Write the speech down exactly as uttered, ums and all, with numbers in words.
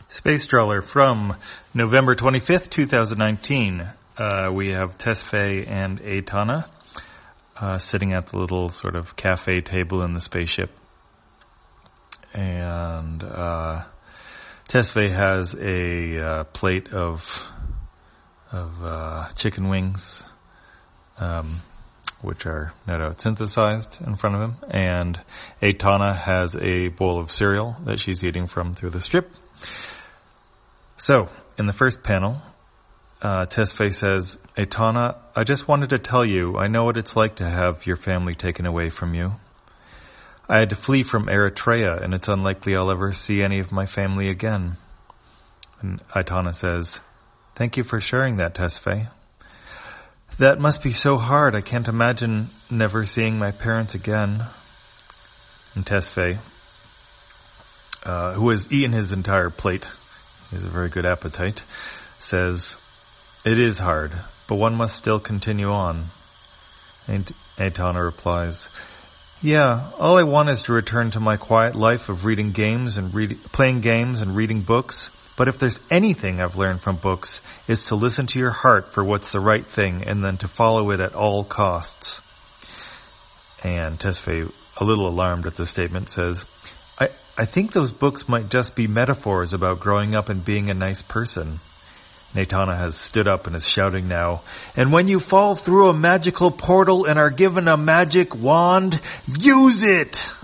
Space Trawler from November twenty-fifth, twenty nineteen. Uh, we have Tesfaye and Etana uh, sitting at the little sort of cafe table in the spaceship. And uh, Tesfaye has a uh, plate of of uh, chicken wings, um, which are no doubt synthesized in front of him. And Etana has a bowl of cereal that she's eating from through the strip. So, in the first panel, uh, Tesfaye says, Etana, I just wanted to tell you, I know what it's like to have your family taken away from you. I had to flee from Eritrea, and it's unlikely I'll ever see any of my family again. And Etana says, thank you for sharing that, Tesfaye. That must be so hard. I can't imagine never seeing my parents again. And Tesfaye, uh, who has eaten his entire plate, he has a very good appetite, says, it is hard, but one must still continue on. And Etana replies, yeah, all I want is to return to my quiet life of reading games and read, playing games and reading books. But if there's anything I've learned from books, is to listen to your heart for what's the right thing and then to follow it at all costs. And Tesfaye, a little alarmed at this statement, says, I, I think those books might just be metaphors about growing up and being a nice person. Etana has stood up and is shouting now, and when you fall through a magical portal and are given a magic wand, use it!